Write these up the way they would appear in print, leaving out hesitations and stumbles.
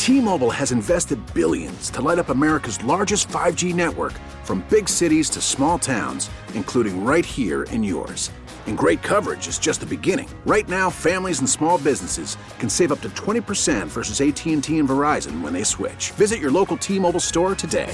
T-Mobile has invested billions to light up America's largest 5G network, from big cities to small towns, including right here in yours. And great coverage is just the beginning. Right now, families and small businesses can save up to 20% versus AT&T and Verizon when they switch. Visit your local T-Mobile store today.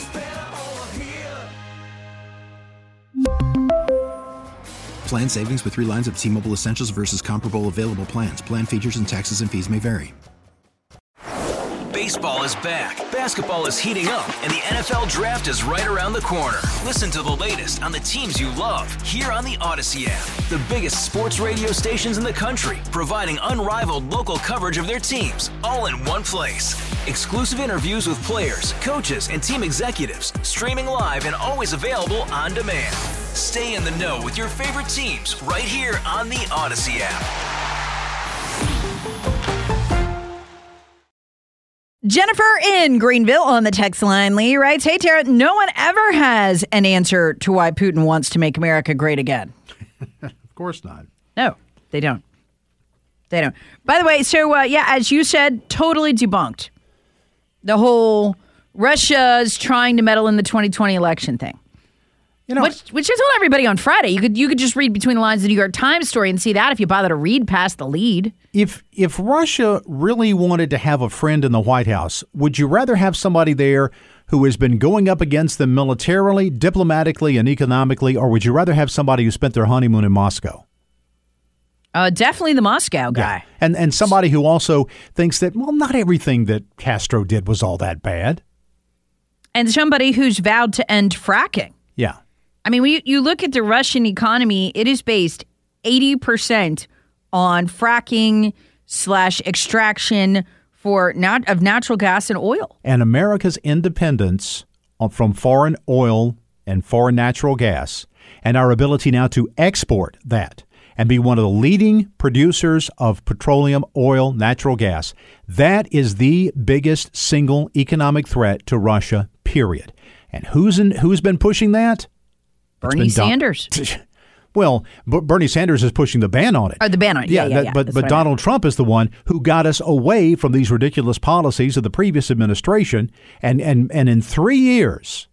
Plan savings with 3 lines of T-Mobile Essentials versus comparable available plans. Plan features and taxes and fees may vary. Baseball is back, basketball is heating up, and the NFL Draft is right around the corner. Listen to the latest on the teams you love here on the Odyssey app. The biggest sports radio stations in the country, providing unrivaled local coverage of their teams, all in one place. Exclusive interviews with players, coaches, and team executives, streaming live and always available on demand. Stay in the know with your favorite teams right here on the Odyssey app. Jennifer in Greenville on the text line. Lee writes, hey, Tara, no one ever has an answer to why Putin wants to make America great again. Of course not. No, they don't. They don't. By the way, so, as you said, totally debunked the whole Russia's trying to meddle in the 2020 election thing. You know, which I told everybody on Friday. You could just read between the lines of the New York Times story and see that if you bother to read past the lead. If Russia really wanted to have a friend in the White House, would you rather have somebody there who has been going up against them militarily, diplomatically, and economically, or would you rather have somebody who spent their honeymoon in Moscow? Definitely the Moscow guy. Yeah. And somebody who also thinks that, well, not everything that Castro did was all that bad. And somebody who's vowed to end fracking. Yeah. I mean, when you look at the Russian economy, it is based 80% on fracking / extraction of natural gas and oil. And America's independence from foreign oil and foreign natural gas, and our ability now to export that and be one of the leading producers of petroleum, oil, natural gas, that is the biggest single economic threat to Russia, period. And who's been pushing that? Bernie Sanders. Well, Bernie Sanders is pushing the ban on it. The ban on it. Yeah. But Donald Trump is the one who got us away from these ridiculous policies of the previous administration, and in 3 years,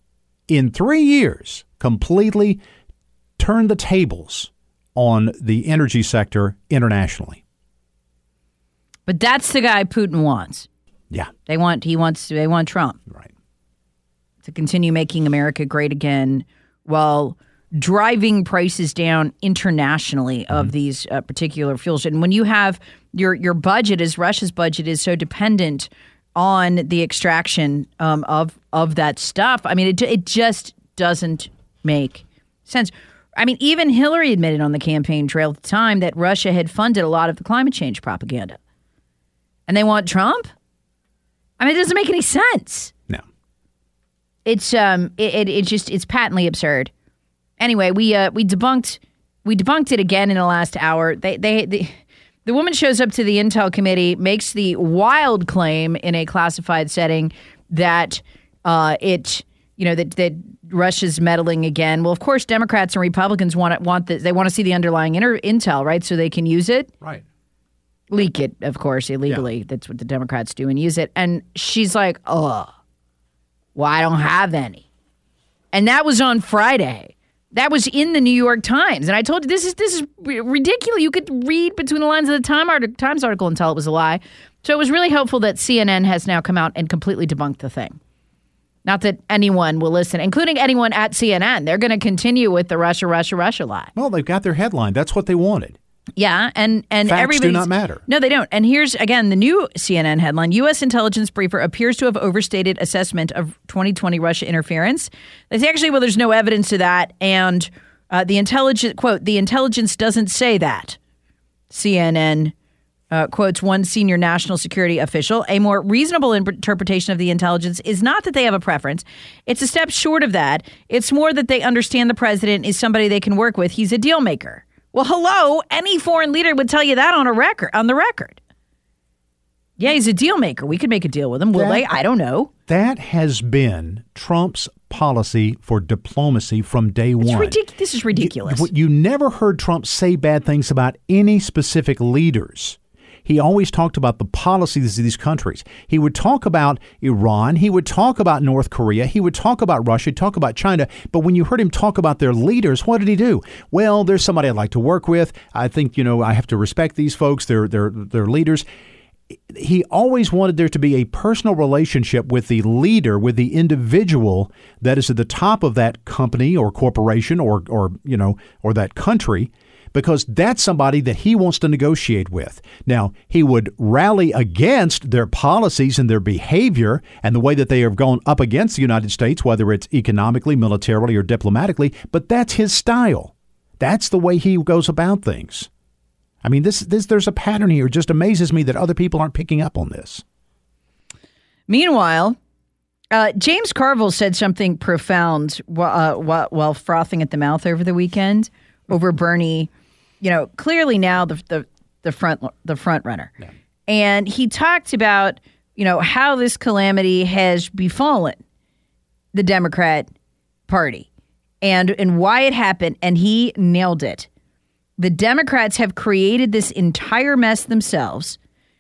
completely turned the tables on the energy sector internationally. But that's the guy Putin wants. Yeah. They want Trump. Right. To continue making America great again, while driving prices down internationally of these particular fuels. And when you have your budget, as Russia's budget is so dependent on the extraction of that stuff, I mean, it just doesn't make sense. I mean, even Hillary admitted on the campaign trail at the time that Russia had funded a lot of the climate change propaganda. And they want Trump? I mean, it doesn't make any sense. No. It's it's patently absurd. Anyway, we debunked it again in the last hour. The woman shows up to the Intel committee, makes the wild claim in a classified setting that that Russia's meddling again. Well, of course, Democrats and Republicans want to see the underlying intel, right, so they can use it. Right. Leak it, of course, illegally. Yeah. That's what the Democrats do, and use it. And she's like, well, I don't have any. And that was on Friday. That was in the New York Times. And I told you, this is ridiculous. You could read between the lines of the Times article and tell it was a lie. So it was really helpful that CNN has now come out and completely debunked the thing. Not that anyone will listen, including anyone at CNN. They're going to continue with the Russia lie. Well, they've got their headline. That's what they wanted. Yeah, and facts do not matter. No, they don't. And here's, again, the new CNN headline. U.S. intelligence briefer appears to have overstated assessment of 2020 Russia interference. They say, actually, well, there's no evidence to that. And the intelligence doesn't say that. CNN quotes one senior national security official. A more reasonable interpretation of the intelligence is not that they have a preference. It's a step short of that. It's more that they understand the president is somebody they can work with. He's a deal maker. Well, hello, any foreign leader would tell you that on the record. Yeah, he's a deal maker. We could make a deal with him, will they? I don't know. That has been Trump's policy for diplomacy from day one. This is ridiculous. You never heard Trump say bad things about any specific leaders. he always talked about the policies of these countries. He would talk about Iran. He would talk about North Korea. He would talk about Russia, talk about China. But when you heard him talk about their leaders, what did he do? Well, there's somebody I'd like to work with. I think, I have to respect these folks. They're leaders. He always wanted there to be a personal relationship with the leader, with the individual that is at the top of that company or corporation or that country, because that's somebody that he wants to negotiate with. Now, he would rally against their policies and their behavior and the way that they have gone up against the United States, whether it's economically, militarily, or diplomatically, but that's his style. That's the way he goes about things. I mean, there's a pattern here. It just amazes me that other people aren't picking up on this. Meanwhile, James Carville said something profound while frothing at the mouth over the weekend over Bernie. Clearly now the front runner, yeah. And he talked about how this calamity has befallen the Democrat Party and why it happened, and he nailed it. The Democrats have created this entire mess themselves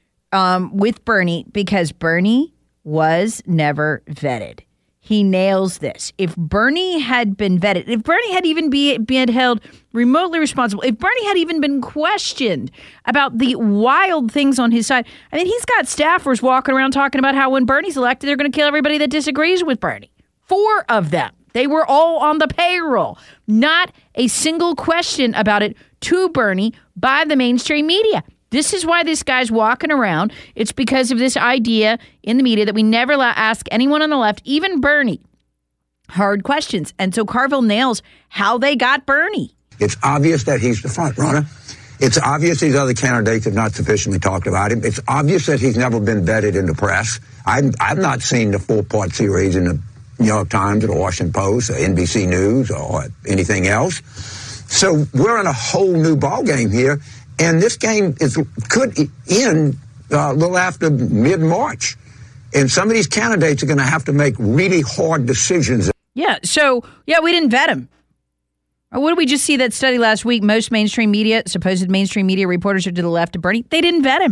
with Bernie because Bernie was never vetted. He nails this. If Bernie had been vetted, if Bernie had even been held remotely responsible, if Bernie had even been questioned about the wild things on his side, I mean, he's got staffers walking around talking about how when Bernie's elected, they're going to kill everybody that disagrees with Bernie. 4 of them. They were all on the payroll. Not a single question about it to Bernie by the mainstream media. This is why this guy's walking around. It's because of this idea in the media that we never ask anyone on the left, even Bernie, hard questions. And so Carville nails how they got Bernie. It's obvious that he's the front runner. It's obvious these other candidates have not sufficiently talked about him. It's obvious that he's never been vetted in the press. I've not seen the 4-part series in the New York Times or the Washington Post or NBC News or anything else. So we're in a whole new ballgame here, and this game could end a little after mid-March. And some of these candidates are going to have to make really hard decisions. Yeah, so, we didn't vet him. Or what did we just see that study last week? Most mainstream media, supposed mainstream media reporters are to the left of Bernie. They didn't vet him.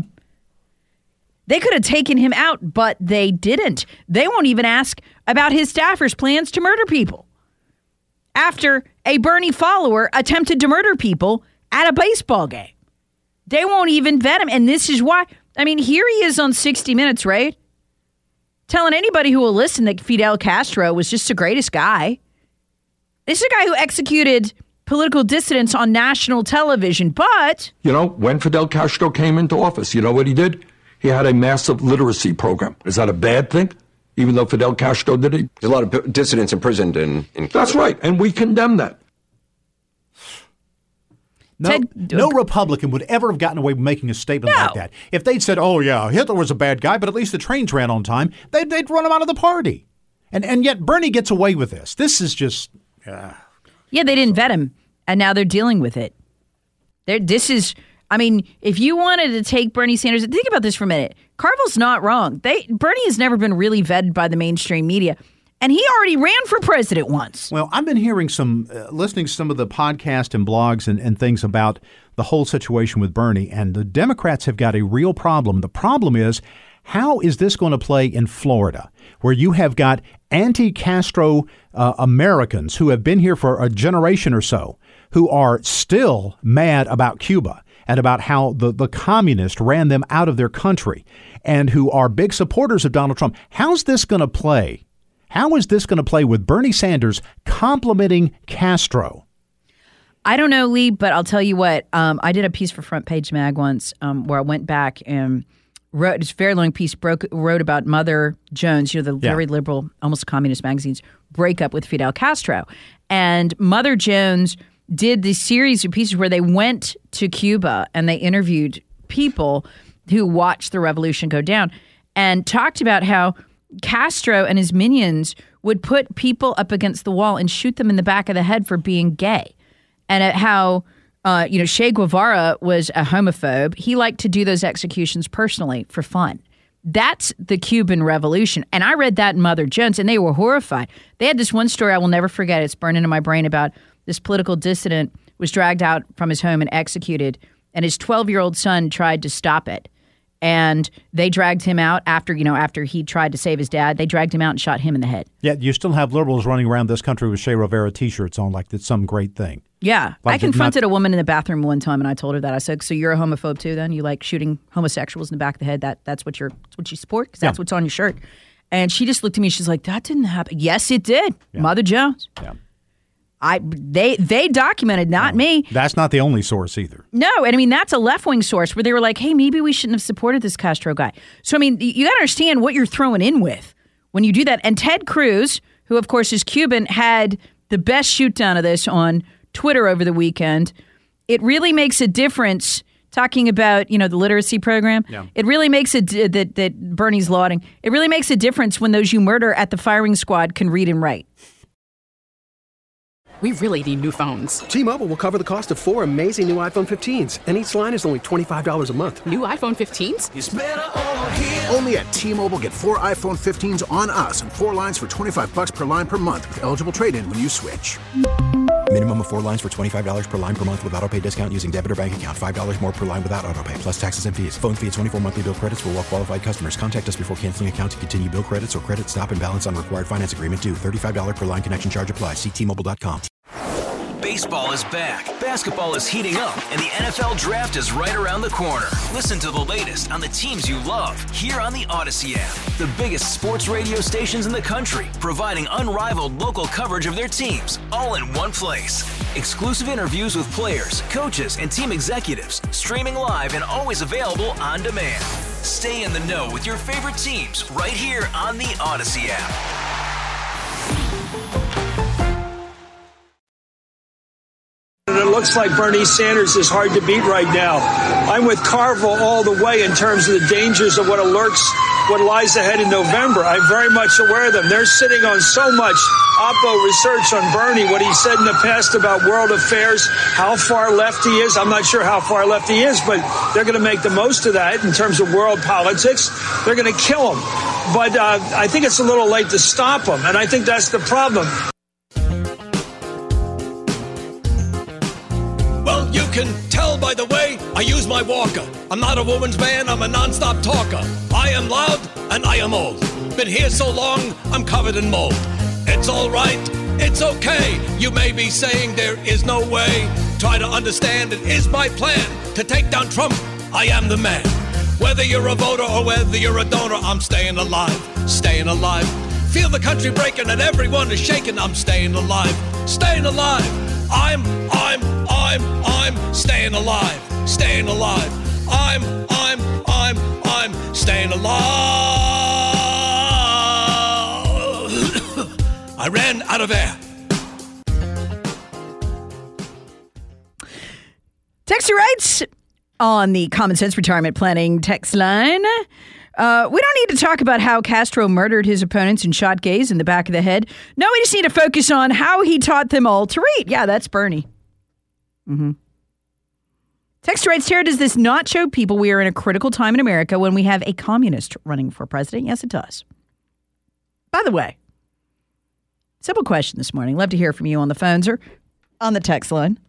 They could have taken him out, but they didn't. They won't even ask about his staffers' plans to murder people after a Bernie follower attempted to murder people at a baseball game. They won't even vet him, and this is why. I mean, here he is on 60 Minutes, right? Telling anybody who will listen that Fidel Castro was just the greatest guy. This is a guy who executed political dissidents on national television, but... when Fidel Castro came into office, you know what he did? He had a massive literacy program. Is that a bad thing? Even though Fidel Castro did it? There's a lot of dissidents imprisoned in That's right, and we condemn that. No Republican would ever have gotten away with making a statement like that. If they'd said, oh, yeah, Hitler was a bad guy, but at least the trains ran on time, they'd run him out of the party. And yet Bernie gets away with this. This is just... Yeah, they didn't vet him, and now they're dealing with it. If you wanted to take Bernie Sanders, think about this for a minute. Carville's not wrong. Bernie has never been really vetted by the mainstream media, and he already ran for president once. Well, I've been hearing listening to some of the podcasts and blogs and things about the whole situation with Bernie, and the Democrats have got a real problem. The problem is, how is this going to play in Florida, where you have got anti-Castro Americans who have been here for a generation or so, who are still mad about Cuba and about how the communists ran them out of their country, and who are big supporters of Donald Trump? How's this going to play? How is this going to play with Bernie Sanders complimenting Castro? I don't know, Lee, but I'll tell you what. I did a piece for Front Page Mag once where I went back and wrote this very long piece, wrote about Mother Jones, the very liberal, almost communist magazine's breakup with Fidel Castro. And Mother Jones did this series of pieces where they went to Cuba and they interviewed people who watched the revolution go down and talked about how Castro and his minions would put people up against the wall and shoot them in the back of the head for being gay. And at how, Che Guevara was a homophobe. He liked to do those executions personally for fun. That's the Cuban Revolution. And I read that in Mother Jones, and they were horrified. They had this one story I will never forget. It's burned into my brain about this political dissident was dragged out from his home and executed, and his 12-year-old son tried to stop it. And they dragged him out after he tried to save his dad. They dragged him out and shot him in the head. Yet you still have liberals running around this country with Che Rivera T-shirts on like it's some great thing. Yeah. Like I confronted a woman in the bathroom one time, and I told her that. I said, so you're a homophobe too then? You like shooting homosexuals in the back of the head? That's what you support? Because that's what's on your shirt. And she just looked at me. She's like, that didn't happen. Yes, it did. Yeah. Mother Jones. Yeah. They documented, not me. That's not the only source either. No, and I mean, that's a left-wing source where they were like, hey, maybe we shouldn't have supported this Castro guy. So, I mean, you got to understand what you're throwing in with when you do that. And Ted Cruz, who, of course, is Cuban, had the best shoot-down of this on Twitter over the weekend. It really makes a difference, talking about, the literacy program. Yeah. It really makes that Bernie's lauding. It really makes a difference when those you murder at the firing squad can read and write. We really need new phones. T-Mobile will cover the cost of 4 amazing new iPhone 15s, and each line is only $25 a month. New iPhone 15s? It's better over here. Only at T-Mobile, get 4 iPhone 15s on us and 4 lines for $25 per line per month with eligible trade-in when you switch. Minimum of 4 lines for $25 per line per month with autopay discount using debit or bank account. $5 more per line without autopay, plus taxes and fees. Phone fee at 24 monthly bill credits for well-qualified customers. Contact us before canceling account to continue bill credits or credit stop and balance on required finance agreement due. $35 per line connection charge applies. See T-Mobile.com. Baseball is back, basketball is heating up, and the NFL Draft is right around the corner. Listen to the latest on the teams you love here on the Odyssey app. The biggest sports radio stations in the country, providing unrivaled local coverage of their teams, all in one place. Exclusive interviews with players, coaches, and team executives, streaming live and always available on demand. Stay in the know with your favorite teams right here on the Odyssey app. It looks like Bernie Sanders is hard to beat right now. I'm with Carville all the way in terms of the dangers of what lies ahead in November. I'm very much aware of them. They're sitting on so much Oppo research on Bernie, what he said in the past about world affairs, how far left he is. I'm not sure how far left he is, but they're going to make the most of that in terms of world politics. They're going to kill him. But I think it's a little late to stop him, and I think that's the problem. Well, you can tell by the way I use my walker. I'm not a woman's man, I'm a non-stop talker. I am loud and I am old. Been here so long, I'm covered in mold. It's all right, it's okay. You may be saying there is no way. Try to understand, it is my plan to take down Trump. I am the man. Whether you're a voter or whether you're a donor, I'm staying alive, staying alive. Feel the country breaking and everyone is shaking. I'm staying alive, staying alive. I'm staying alive, staying alive. I'm staying alive. I ran out of air. Text your rights on the Common Sense Retirement Planning text line. We don't need to talk about how Castro murdered his opponents and shot gays in the back of the head. No, we just need to focus on how he taught them all to read. Yeah, that's Bernie. Mm-hmm. Text writes, Tara, does this not show people we are in a critical time in America when we have a communist running for president? Yes, it does. By the way, simple question this morning. Love to hear from you on the phones or on the text line.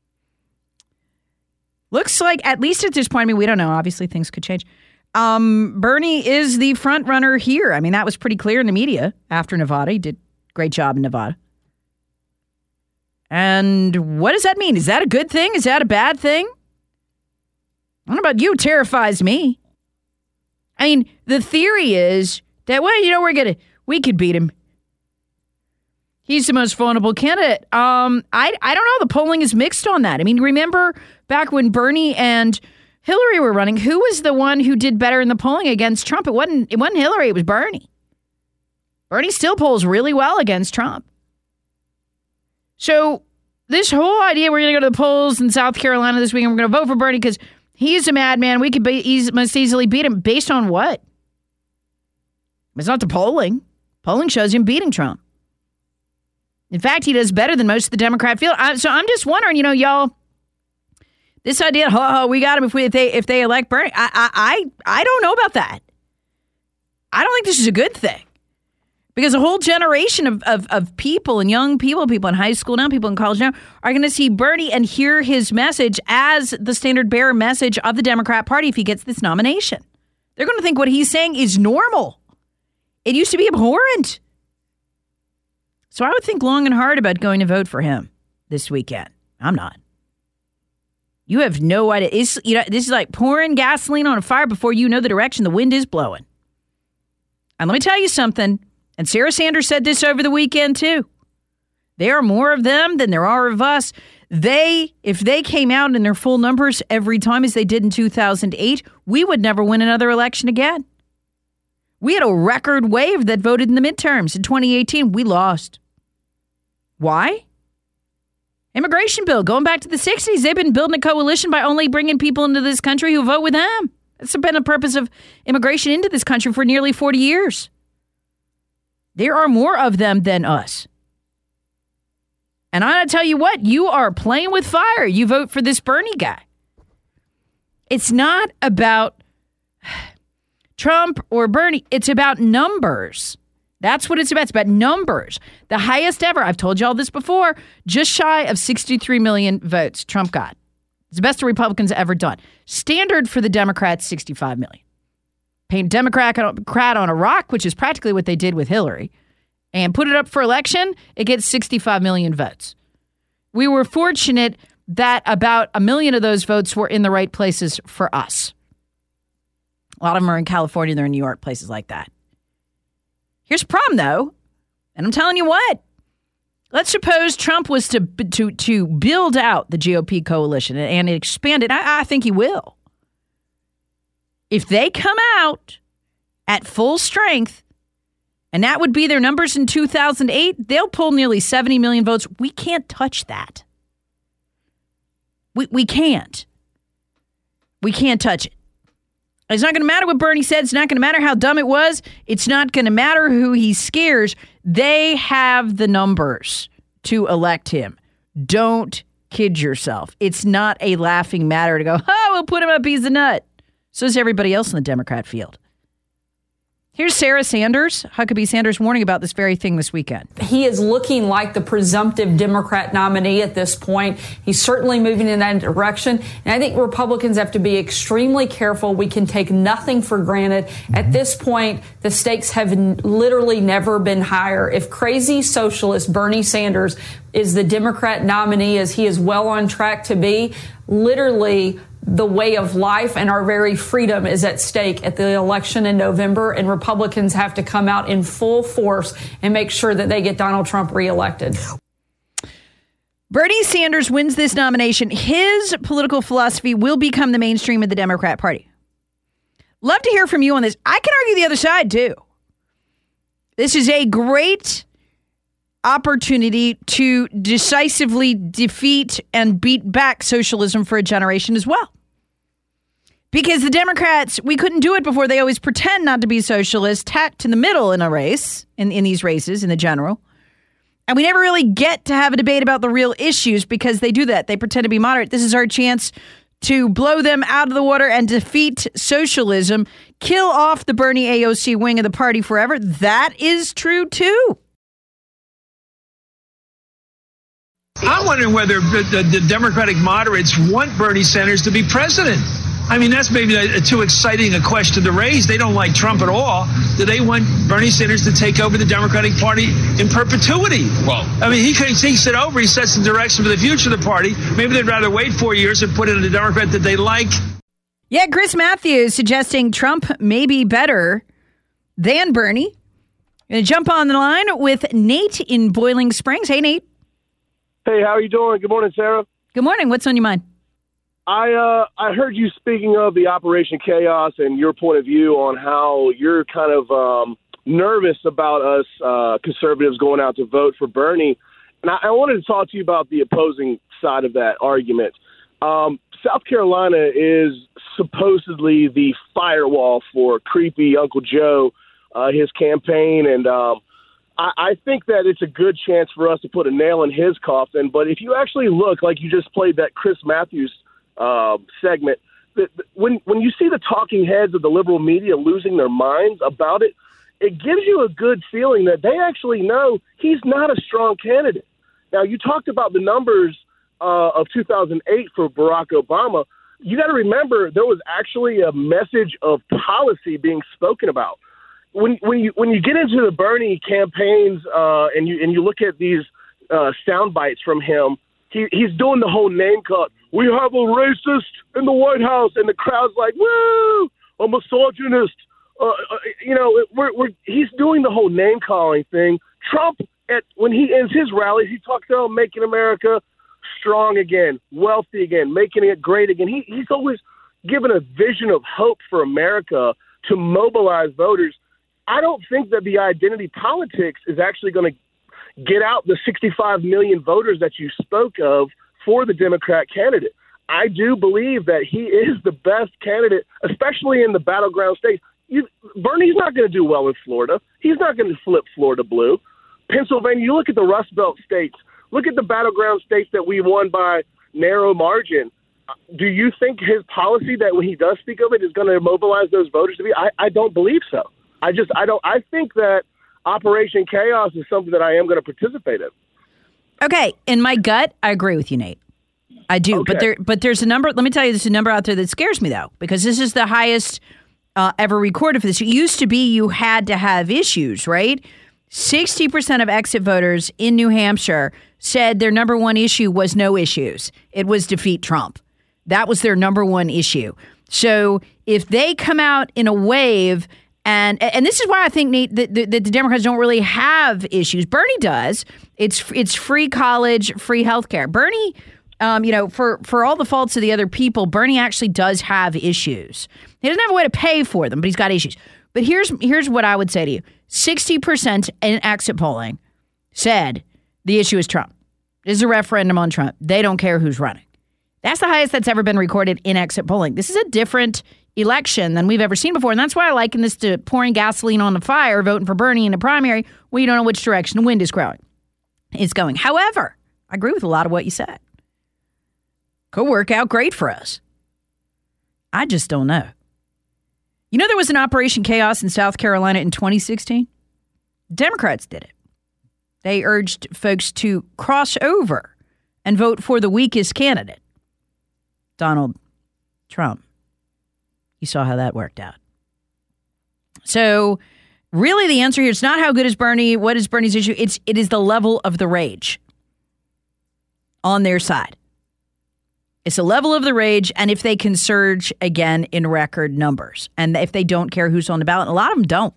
Looks like, at least at this point, I mean, we don't know. Obviously, things could change. Bernie is the front runner here. I mean, that was pretty clear in the media after Nevada. He did a great job in Nevada. And what does that mean? Is that a good thing? Is that a bad thing? I don't know about you. Terrifies me. I mean, the theory is that, well, we could beat him. He's the most vulnerable candidate. I don't know. The polling is mixed on that. I mean, remember back when Bernie and Hillary were running, who was the one who did better in the polling against Trump? It wasn't Hillary, it was Bernie. Bernie still polls really well against Trump. So this whole idea we're going to go to the polls in South Carolina this week and we're going to vote for Bernie because he's a madman, we could most easily beat him. Based on what? It's not the polling. Polling shows him beating Trump. In fact, he does better than most of the Democrat field. So I'm just wondering, y'all, this idea, we got him if they elect Bernie. I don't know about that. I don't think this is a good thing. Because a whole generation of people and young people in high school now, people in college now, are going to see Bernie and hear his message as the standard bearer message of the Democrat Party if he gets this nomination. They're going to think what he's saying is normal. It used to be abhorrent. So I would think long and hard about going to vote for him this weekend. I'm not. You have no idea. This is like pouring gasoline on a fire before you know the direction the wind is blowing. And let me tell you something, and Sarah Sanders said this over the weekend too. There are more of them than there are of us. If they came out in their full numbers every time as they did in 2008, we would never win another election again. We had a record wave that voted in the midterms in 2018. We lost. Why? Immigration bill, going back to the 60s, they've been building a coalition by only bringing people into this country who vote with them. That's been the purpose of immigration into this country for nearly 40 years. There are more of them than us. And I'm going to tell you what, you are playing with fire. You vote for this Bernie guy. It's not about Trump or Bernie. It's about numbers. That's what it's about. It's about numbers. The highest ever, I've told you all this before, just shy of 63 million votes Trump got. It's the best the Republicans have ever done. Standard for the Democrats, 65 million. Paint Democrat on a rock, which is practically what they did with Hillary, and put it up for election, it gets 65 million votes. We were fortunate that about 1 million of those votes were in the right places for us. A lot of them are in California, they're in New York, places like that. Here's the problem, though, and I'm telling you what. Let's suppose Trump was to build out the GOP coalition and expand it. I think he will. If they come out at full strength, and that would be their numbers in 2008, they'll pull nearly 70 million votes. We can't touch that. We can't. We can't touch it. It's not going to matter what Bernie said. It's not going to matter how dumb it was. It's not going to matter who he scares. They have the numbers to elect him. Don't kid yourself. It's not a laughing matter to go, we'll put him up, he's a nut. So is everybody else in the Democrat field. Here's Sarah Sanders, Huckabee Sanders, warning about this very thing this weekend. He is looking like the presumptive Democrat nominee at this point. He's certainly moving in that direction. And I think Republicans have to be extremely careful. We can take nothing for granted. At this point, the stakes have literally never been higher. If crazy socialist Bernie Sanders is the Democrat nominee, as he is well on track to be, literally the way of life and our very freedom is at stake at the election in November, and Republicans have to come out in full force and make sure that they get Donald Trump reelected. Bernie Sanders wins this nomination. His political philosophy will become the mainstream of the Democrat Party. Love to hear from you on this. I can argue the other side, too. This is a great opportunity to decisively defeat and beat back socialism for a generation as well. Because the Democrats, we couldn't do it before. They always pretend not to be socialist, tacked in the middle in a race, in these races, in the general. And we never really get to have a debate about the real issues because they do that. They pretend to be moderate. This is our chance to blow them out of the water and defeat socialism, kill off the Bernie AOC wing of the party forever. That is true, too. I'm wondering whether the Democratic moderates want Bernie Sanders to be president. I mean, that's maybe too exciting a question to raise. They don't like Trump at all. Do they want Bernie Sanders to take over the Democratic Party in perpetuity? Well, I mean, he takes it over. He sets the direction for the future of the party. Maybe they'd rather wait 4 years and put in a Democrat that they like. Yeah, Chris Matthews suggesting Trump may be better than Bernie. Going to jump on the line with Nate in Boiling Springs. Hey, Nate. Hey, how are you doing? Good morning, Sarah. Good morning. What's on your mind? I heard you speaking of the Operation Chaos and your point of view on how you're kind of nervous about us conservatives going out to vote for Bernie. And I wanted to talk to you about the opposing side of that argument. South Carolina is supposedly the firewall for creepy Uncle Joe, his campaign, and I think that it's a good chance for us to put a nail in his coffin. But if you actually look, like you just played that Chris Matthews segment, when you see the talking heads of the liberal media losing their minds about it, it gives you a good feeling that they actually know he's not a strong candidate. Now, you talked about the numbers of 2008 for Barack Obama. you got to remember there was actually a message of policy being spoken about. When you get into the Bernie campaigns and you look at these sound bites from him, he's doing the whole name call. We have a racist in the White House, and the crowd's like, "Woo, a misogynist." He's doing the whole name calling thing. Trump, when he ends his rallies, he talks about making America strong again, wealthy again, making it great again. He's always given a vision of hope for America to mobilize voters. I don't think that the identity politics is actually going to get out the 65 million voters that you spoke of for the Democrat candidate. I do believe that he is the best candidate, especially in the battleground states. Bernie's not going to do well in Florida. He's not going to flip Florida blue. Pennsylvania, you look at the Rust Belt states. Look at the battleground states that we won by narrow margin. Do you think his policy that when he does speak of it is going to mobilize those voters to be? I don't believe so. I think that Operation Chaos is something that I am going to participate in. Okay, in my gut, I agree with you, Nate. I do, okay. but there's a number. Let me tell you, there's a number out there that scares me though, because this is the highest ever recorded for this. It used to be you had to have issues, right? 60% of exit voters in New Hampshire said their number one issue was no issues. It was defeat Trump. That was their number one issue. So if they come out in a wave, and this is why I think, Nate, that the Democrats don't really have issues. Bernie does. It's free college, free healthcare. Bernie, for all the faults of the other people, Bernie actually does have issues. He doesn't have a way to pay for them, but he's got issues. But here's what I would say to you. 60% in exit polling said the issue is Trump. This is a referendum on Trump. They don't care who's running. That's the highest that's ever been recorded in exit polling. This is a different election than we've ever seen before. And that's why I liken this to pouring gasoline on the fire, voting for Bernie in a primary where you don't know which direction the wind is going. However, I agree with a lot of what you said. Could work out great for us. I just don't know. You know, there was an Operation Chaos in South Carolina in 2016? Democrats did it. They urged folks to cross over and vote for the weakest candidate, Donald Trump. You saw how that worked out. So really the answer here is not how good is Bernie, what is Bernie's issue? It is the level of the rage on their side. It's the level of the rage, and if they can surge again in record numbers, and if they don't care who's on the ballot. A lot of them don't.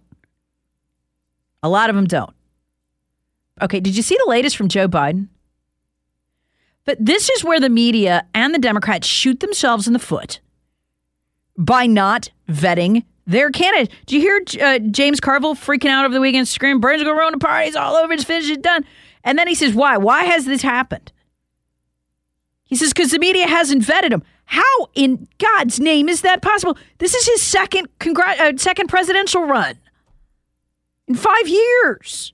Okay, did you see the latest from Joe Biden? But this is where the media and the Democrats shoot themselves in the foot by not vetting their candidate. Did you hear James Carville freaking out over the weekend, screaming, Bernie's going to ruin the party, it's all over, it's finished, it's done. And then he says, why? Why has this happened? He says, because the media hasn't vetted him. How in God's name is that possible? This is his second presidential run in 5 years.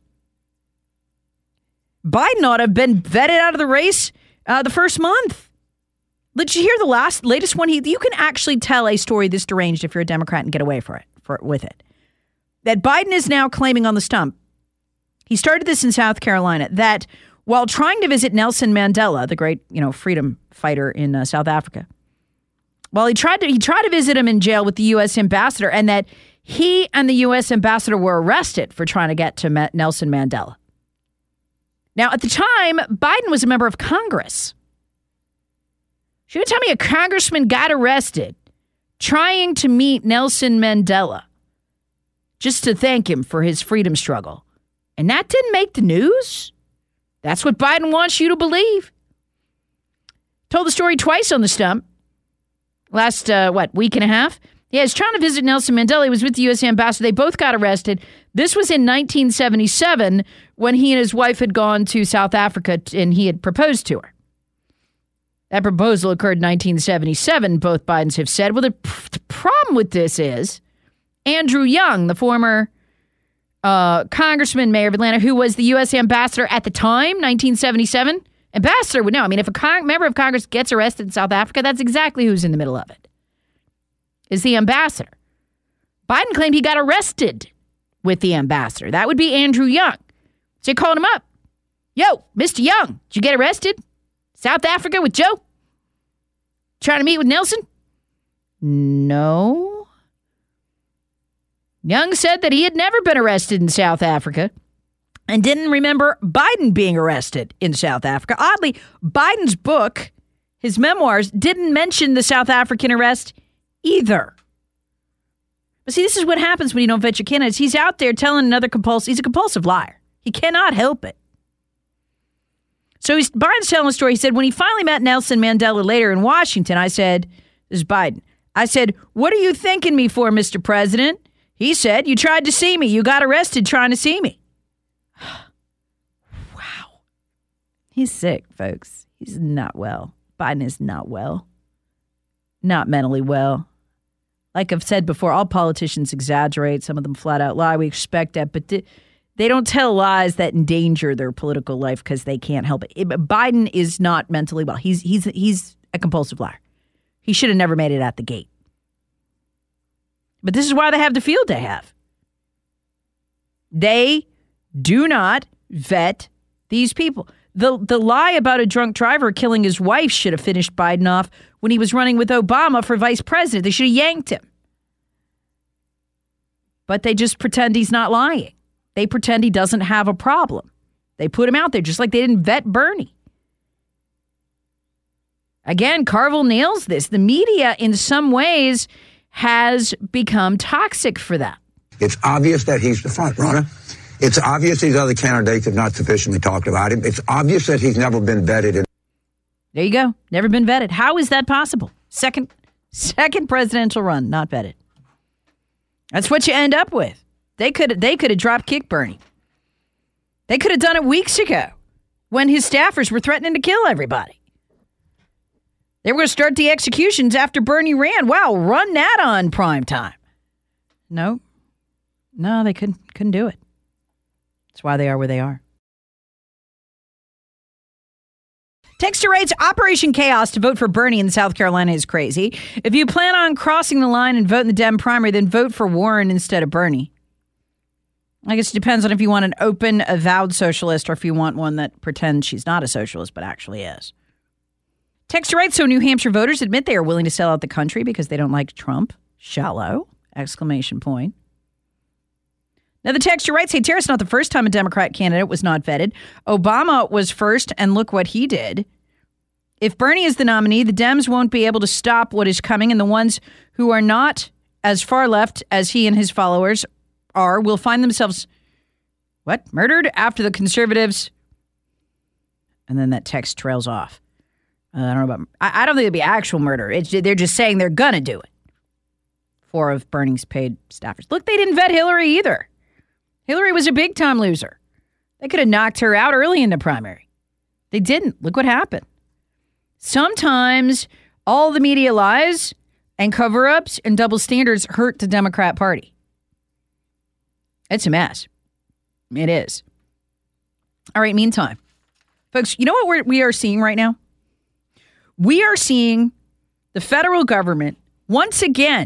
Biden ought to have been vetted out of the race the first month. Did you hear the latest one? You can actually tell a story this deranged if you're a Democrat and get away with it. That Biden is now claiming on the stump. He started this in South Carolina, that while trying to visit Nelson Mandela, the great, freedom fighter in South Africa, well, he tried to visit him in jail with the U.S. ambassador, and that he and the U.S. ambassador were arrested for trying to get to Nelson Mandela. Now, at the time, Biden was a member of Congress. Should you tell me a congressman got arrested trying to meet Nelson Mandela just to thank him for his freedom struggle, and that didn't make the news? That's what Biden wants you to believe. Told the story twice on the stump. Last, week and a half? Yeah, he's trying to visit Nelson Mandela. He was with the U.S. ambassador. They both got arrested. This was in 1977 when he and his wife had gone to South Africa and he had proposed to her. That proposal occurred in 1977, both Bidens have said. Well, the problem with this is Andrew Young, the former congressman, mayor of Atlanta, who was the U.S. ambassador at the time, 1977. Ambassador would know. I mean, if a member of Congress gets arrested in South Africa, that's exactly who's in the middle of it. Is the ambassador. Biden claimed he got arrested with the ambassador. That would be Andrew Young. So he called him up. Yo, Mr. Young, did you get arrested? South Africa with Joe? Trying to meet with Nelson? No. Young said that he had never been arrested in South Africa and didn't remember Biden being arrested in South Africa. Oddly, Biden's book, his memoirs, didn't mention the South African arrest either. But see, this is what happens when you don't vet your candidates. He's out there telling another he's a compulsive liar. He cannot help it. So Biden's telling a story. He said, when he finally met Nelson Mandela later in Washington, I said, this is Biden, I said, what are you thanking me for, Mr. President? He said, you tried to see me. You got arrested trying to see me. Wow. He's sick, folks. He's not well. Biden is not well. Not mentally well. Like I've said before, all politicians exaggerate. Some of them flat out lie. We expect that. But they don't tell lies that endanger their political life because they can't help it. Biden is not mentally well. He's a compulsive liar. He should have never made it out the gate. But this is why they have the field they have. They do not vet these people. The lie about a drunk driver killing his wife should have finished Biden off when he was running with Obama for vice president. They should have yanked him. But they just pretend he's not lying. They pretend he doesn't have a problem. They put him out there just like they didn't vet Bernie. Again, Carville nails this. The media, in some ways, has become toxic for them. It's obvious that he's the front runner. It's obvious these other candidates have not sufficiently talked about him. It's obvious that he's never been vetted. There you go. Never been vetted. How is that possible? Second presidential run, not vetted. That's what you end up with. They could have drop kicked Bernie. They could have done it weeks ago when his staffers were threatening to kill everybody. They were going to start the executions after Bernie ran. Wow, run that on prime time. No, they couldn't do it. That's why they are where they are. Texter writes, Operation Chaos to vote for Bernie in South Carolina is crazy. If you plan on crossing the line and vote in the Dem primary, then vote for Warren instead of Bernie. I guess it depends on if you want an open, avowed socialist or if you want one that pretends she's not a socialist but actually is. Texter writes, so New Hampshire voters admit they are willing to sell out the country because they don't like Trump. Shallow! ! Now the texter writes, hey, Tara, it's not the first time a Democrat candidate was not vetted. Obama was first, and look what he did. If Bernie is the nominee, the Dems won't be able to stop what is coming, and the ones who are not as far left as he and his followers are will find themselves, murdered after the conservatives. And then that text trails off. I don't know about, I don't think it'd be actual murder. They're just saying they're going to do it. 4 of Bernie's paid staffers. Look, they didn't vet Hillary either. Hillary was a big-time loser. They could have knocked her out early in the primary. They didn't. Look what happened. Sometimes all the media lies and cover-ups and double standards hurt the Democrat Party. It's a mess. It is. All right, meantime. Folks, you know what we are seeing right now? We are seeing the federal government, once again,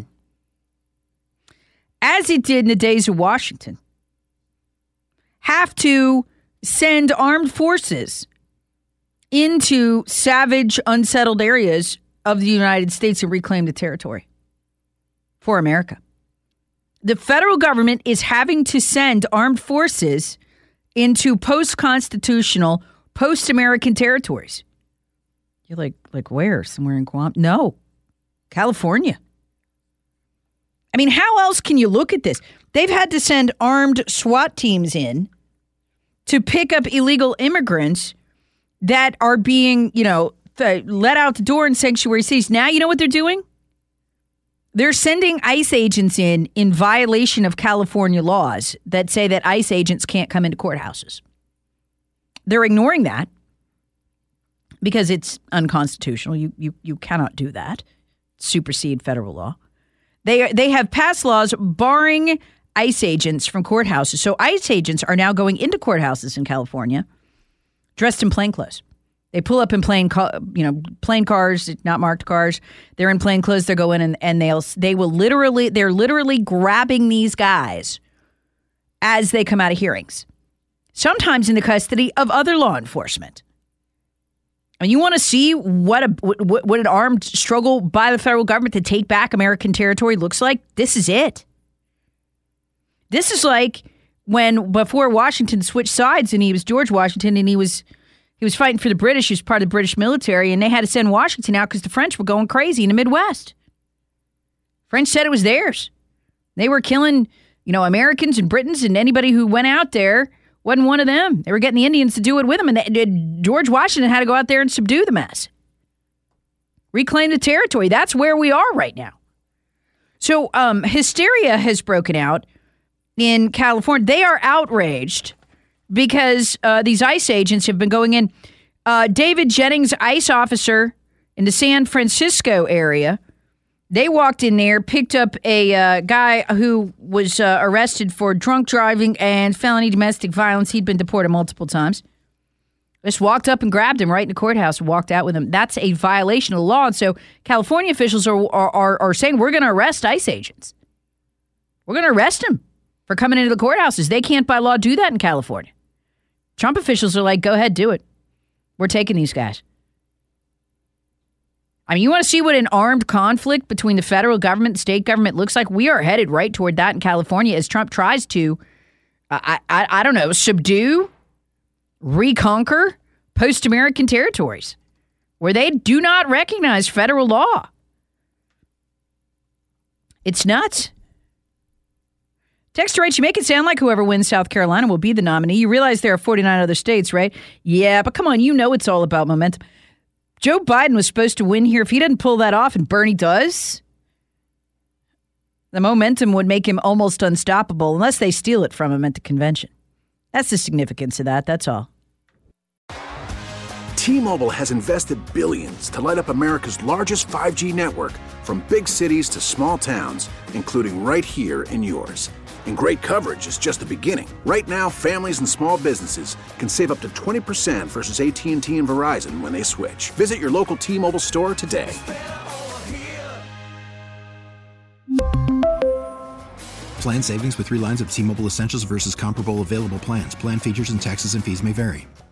as it did in the days of Washington, have to send armed forces into savage, unsettled areas of the United States and reclaim the territory for America. The federal government is having to send armed forces into post-constitutional, post-American territories. You're like where? Somewhere in Guam? No. California. I mean, how else can you look at this? They've had to send armed SWAT teams in to pick up illegal immigrants that are being, let out the door in sanctuary cities. Now you know what they're doing? They're sending ICE agents in violation of California laws that say that ICE agents can't come into courthouses. They're ignoring that because it's unconstitutional. You cannot do that. Supersede federal law. They have passed laws barring ICE agents from courthouses. So ICE agents are now going into courthouses in California dressed in plain clothes. They pull up in plain cars, not marked cars. They're in plain clothes. They're going and they're literally grabbing these guys as they come out of hearings, sometimes in the custody of other law enforcement. And you want to see what an armed struggle by the federal government to take back American territory looks like? This is it. This is like before Washington switched sides and he was George Washington and he was fighting for the British. He was part of the British military and they had to send Washington out because the French were going crazy in the Midwest. French said it was theirs. They were killing, Americans and Britons, and anybody who went out there wasn't one of them. They were getting the Indians to do it with them, and George Washington had to go out there and subdue the mess. Reclaim the territory. That's where we are right now. So hysteria has broken out in California. They are outraged because these ICE agents have been going in. David Jennings, ICE officer in the San Francisco area, they walked in there, picked up a guy who was arrested for drunk driving and felony domestic violence. He'd been deported multiple times. Just walked up and grabbed him right in the courthouse and walked out with him. That's a violation of the law. And so California officials are saying, we're going to arrest ICE agents. We're going to arrest them for coming into the courthouses. They can't by law do that in California. Trump officials are like, go ahead, do it. We're taking these guys. I mean, you want to see what an armed conflict between the federal government and state government looks like? We are headed right toward that in California as Trump tries to, I don't know, subdue, reconquer post-American territories where they do not recognize federal law. It's nuts. Text rates, you make it sound like whoever wins South Carolina will be the nominee. You realize there are 49 other states, right? Yeah, but come on, it's all about momentum. Joe Biden was supposed to win here. If he doesn't pull that off and Bernie does, the momentum would make him almost unstoppable unless they steal it from him at the convention. That's the significance of that. That's all. T-Mobile has invested billions to light up America's largest 5G network, from big cities to small towns, including right here in yours. And great coverage is just the beginning. Right now, families and small businesses can save up to 20% versus AT&T and Verizon when they switch. Visit your local T-Mobile store today. Plan savings with 3 lines of T-Mobile Essentials versus comparable available plans. Plan features and taxes and fees may vary.